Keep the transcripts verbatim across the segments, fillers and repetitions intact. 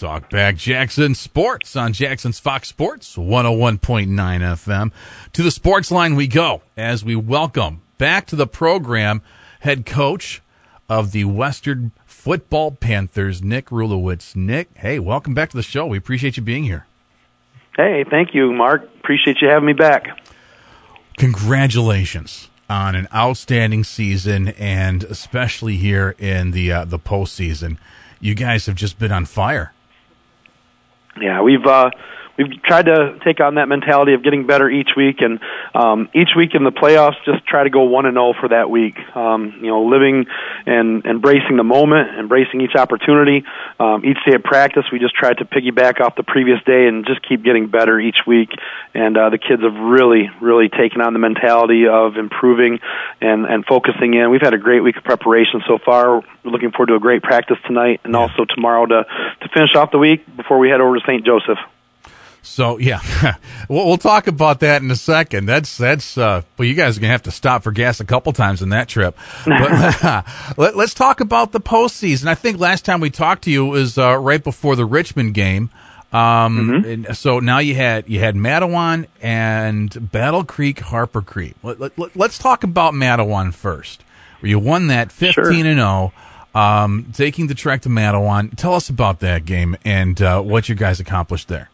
Talk back Jackson Sports on Jackson's Fox Sports one oh one point nine F M. To the sports line we go as we welcome back to the program head coach of the Western Football Panthers, Nick Rulewicz. Nick, hey, welcome back to the show. We appreciate you being here. Hey, thank you, Mark. Appreciate you having me back. Congratulations on an outstanding season, and especially here in the uh, the postseason. You guys have just been on fire. Yeah, we've uh, we've tried to take on that mentality of getting better each week, and um, each week in the playoffs, just try to go one and zero for that week. Um, you know, living and embracing the moment, embracing each opportunity. Um, each day of practice, we just tried to piggyback off the previous day and just keep getting better each week. And uh, the kids have really, really taken on the mentality of improving and and focusing in. We've had a great week of preparation so far. We're looking forward to a great practice tonight, and also tomorrow to to finish off the week before we head over to Saint Joseph. So yeah, we'll, we'll talk about that in a second. That's that's uh, well, you guys are gonna have to stop for gas a couple times in that trip. But uh, let, let's talk about the postseason. I think last time we talked to you was uh, right before the Richmond game. Um, mm-hmm. And so now you had you had Matawan and Battle Creek, Harper Creek. Let, let, let, let's talk about Matawan first. Where you won that fifteen and zero, um, taking the trek to Matawan. Tell us about that game and uh, what you guys accomplished there.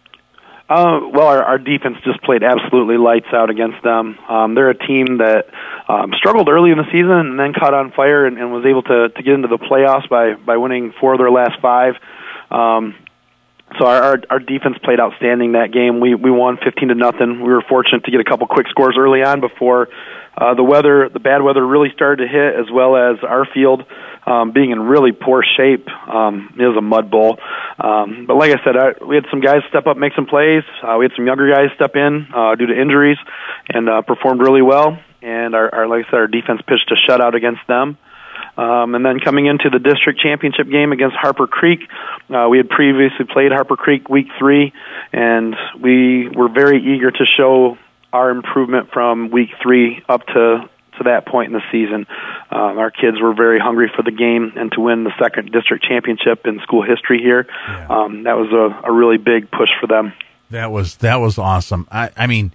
Uh, well, our, our defense just played absolutely lights out against them. Um, they're a team that um, struggled early in the season and then caught on fire and, and was able to, to get into the playoffs by, by winning four of their last five. Um, so our, our our defense played outstanding that game. We we won fifteen to nothing. We were fortunate to get a couple quick scores early on before uh, the weather, the bad weather, really started to hit, as well as our field um, being in really poor shape. Um, it was a mud bowl. Um, but like I said, I, we had some guys step up, make some plays. Uh, we had some younger guys step in uh, due to injuries and uh, performed really well. And our, our, like I said, our defense pitched a shutout against them. Um, and then coming into the district championship game against Harper Creek, uh, we had previously played Harper Creek week three, and we were very eager to show our improvement from week three up to to that point in the season. Um, our kids were very hungry for the game and to win the second district championship in school history here. Yeah. Um, that was a, a really big push for them. That was that was awesome. I, I mean,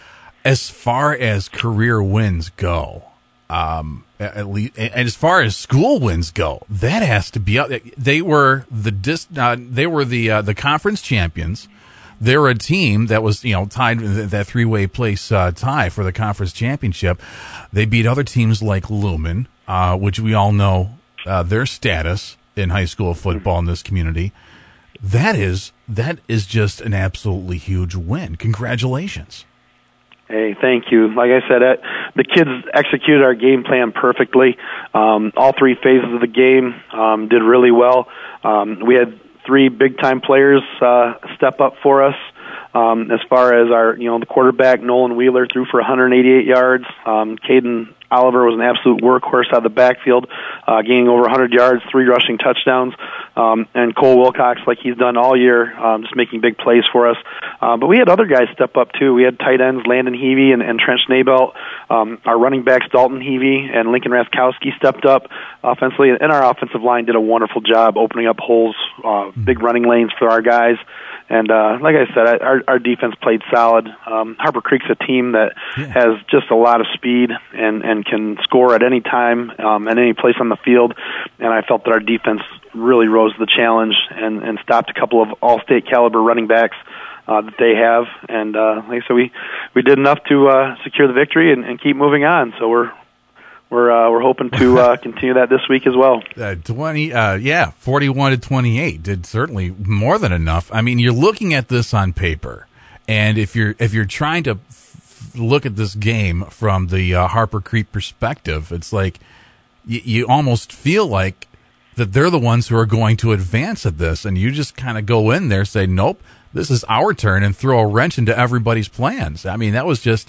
as far as career wins go, um, at least, and as far as school wins go, that has to be up. They were the dis, uh, they were the uh, the conference champions. They're a team that was, you know, tied in that three-way place uh, tie for the conference championship. They beat other teams like Lumen, uh, which we all know uh, their status in high school football in this community. That is that is just an absolutely huge win. Congratulations. Hey, thank you. Like I said, uh, the kids executed our game plan perfectly. Um, all three phases of the game um, did really well. Um, we had three big-time players uh, step up for us. Um, as far as our, you know, the quarterback, Nolan Wheeler, threw for one hundred eighty-eight yards. Um, Caden Oliver was an absolute workhorse out of the backfield, uh, gaining over one hundred yards, three rushing touchdowns. Um, and Cole Wilcox, like he's done all year, um, just making big plays for us. Uh, but we had other guys step up, too. We had tight ends, Landon Heavey and, and Trent Schneebelt. Um, our running backs, Dalton Heavey and Lincoln Raskowski, stepped up offensively. And our offensive line did a wonderful job opening up holes, uh, big running lanes for our guys. And uh, like I said, our, our defense played solid. Um, Harper Creek's a team that yeah. has just a lot of speed and, and can score at any time, um, at any place on the field. And I felt that our defense really rose to the challenge and, and stopped a couple of all-state caliber running backs uh, that they have. And uh, like I said, we, we did enough to uh, secure the victory and, and keep moving on. So we're We're uh, we're hoping to uh, continue that this week as well. Uh, Twenty, uh, yeah, forty-one to twenty-eight did certainly more than enough. I mean, you're looking at this on paper, and if you're if you're trying to f- look at this game from the uh, Harper Creek perspective, it's like y- you almost feel like that they're the ones who are going to advance at this, and you just kind of go in there, say, nope, this is our turn, and throw a wrench into everybody's plans. I mean, that was just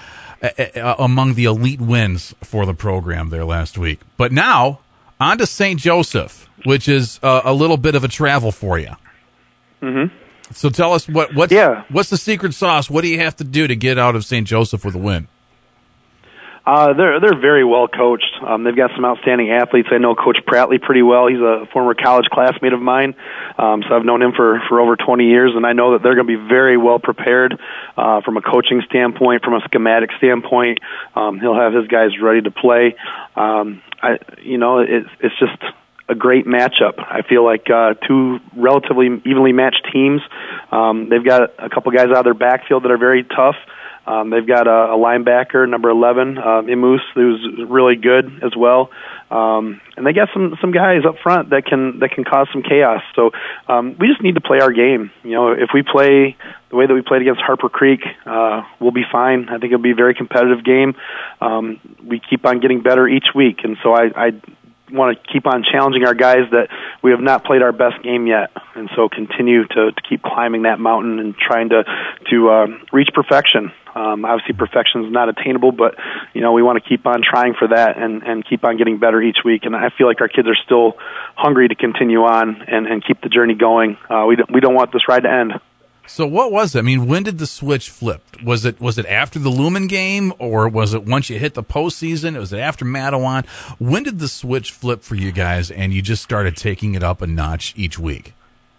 among the elite wins for the program there last week. But now, on to Saint Joseph, which is uh, a little bit of a travel for you. Mm-hmm. So tell us, what what's, yeah. what's the secret sauce? What do you have to do to get out of Saint Joseph with a win? Uh, they're they're very well coached. Um, they've got some outstanding athletes. I know Coach Prattley pretty well. He's a former college classmate of mine, um, so I've known him for, for over twenty years, and I know that they're going to be very well prepared uh, from a coaching standpoint, from a schematic standpoint. Um, he'll have his guys ready to play. Um, I, you know, it's it's just a great matchup. I feel like uh, two relatively evenly matched teams. Um, they've got a couple guys out of their backfield that are very tough. Um, they've got a, a linebacker, number eleven, uh, Imus, who's really good as well. Um, and they got some, some guys up front that can that can cause some chaos. So um, we just need to play our game. You know, if we play the way that we played against Harper Creek, uh, we'll be fine. I think it'll be a very competitive game. Um, we keep on getting better each week, and so I, I want to keep on challenging our guys that we have not played our best game yet, and so continue to, to keep climbing that mountain and trying to to uh, reach perfection. Um, obviously, perfection is not attainable, but you know we want to keep on trying for that and, and keep on getting better each week. And I feel like our kids are still hungry to continue on and, and keep the journey going. Uh, we don't, we don't want this ride to end. So what was it? I mean, when did the switch flip? Was it was it after the Lumen game, or was it once you hit the postseason? Was it after Mattawan? When did the switch flip for you guys, and you just started taking it up a notch each week?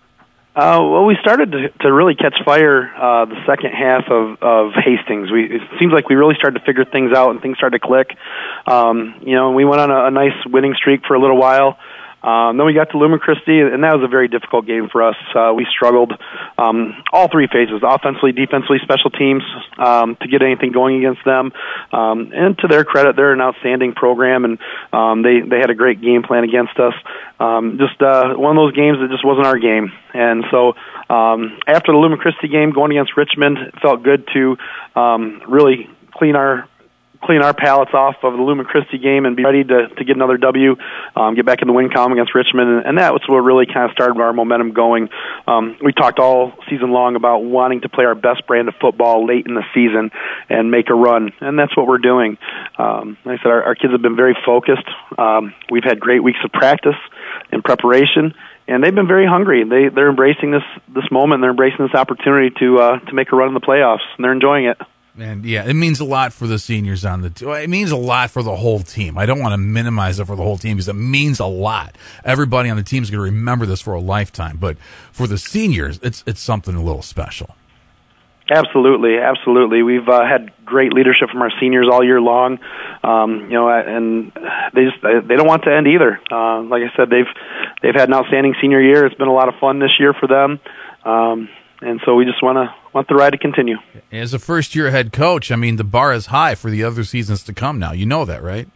Uh, well, we started to, to really catch fire uh, the second half of, of Hastings. We, it seems like we really started to figure things out and things started to click. Um, you know, we went on a, a nice winning streak for a little while. Um, then we got to Lumen Christi, and that was a very difficult game for us. Uh, we struggled um, all three phases, offensively, defensively, special teams, um, to get anything going against them. Um, and to their credit, they're an outstanding program, and um, they, they had a great game plan against us. Um, just uh, one of those games that just wasn't our game. And so um, after the Lumen Christi game, going against Richmond, it felt good to um, really clean our clean our palates off of the Lumen Christi game and be ready to, to get another W, um, get back in the win column against Richmond, and, and that was what really kind of started our momentum going. Um, we talked all season long about wanting to play our best brand of football late in the season and make a run, and that's what we're doing. Um, like I said, our, our kids have been very focused. Um, we've had great weeks of practice and preparation, and they've been very hungry. They, they're embracing this, this moment. They're embracing this opportunity to uh, to make a run in the playoffs, and they're enjoying it. And yeah, it means a lot for the seniors on the team. It means a lot for the whole team. I don't want to minimize it for the whole team because it means a lot. Everybody on the team is going to remember this for a lifetime. But for the seniors, it's it's something a little special. Absolutely, absolutely. We've uh, had great leadership from our seniors all year long, um, you know, and they just they don't want to end either. Uh, like I said, they've they've had an outstanding senior year. It's been a lot of fun this year for them. Um, And so we just want to want the ride to continue. As a first-year head coach, I mean, the bar is high for the other seasons to come now. You know that, right?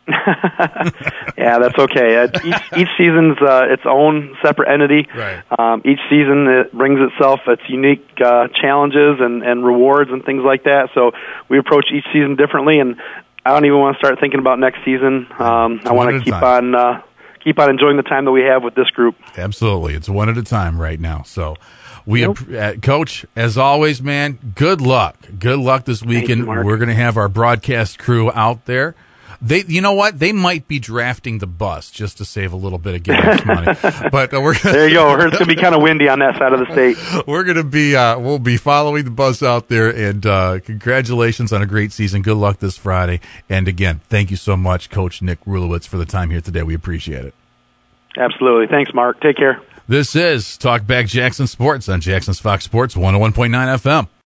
Yeah, that's okay. Uh, each, each season's uh, its own separate entity. Right. Um, each season it brings itself its unique uh, challenges and, and rewards and things like that. So we approach each season differently, and I don't even want to start thinking about next season. Um, I want to keep on uh, keep on enjoying the time that we have with this group. Absolutely. It's one at a time right now. So we, Nope. uh, Coach, as always, man, good luck. Good luck this weekend. you, Mark. We're going to have our broadcast crew out there. They, you know what? They might be drafting the bus just to save a little bit of gas money. But uh, we're gonna, There you go. It's going to be kind of windy on that side of the state. we're going to be, uh, we'll be following the bus out there. And uh, congratulations on a great season. Good luck this Friday. And again, thank you so much, Coach Nick Rulowitz, for the time here today. We appreciate it. Absolutely. Thanks, Mark. Take care. This is Talk Back Jackson Sports on Jackson's Fox Sports one oh one point nine F M.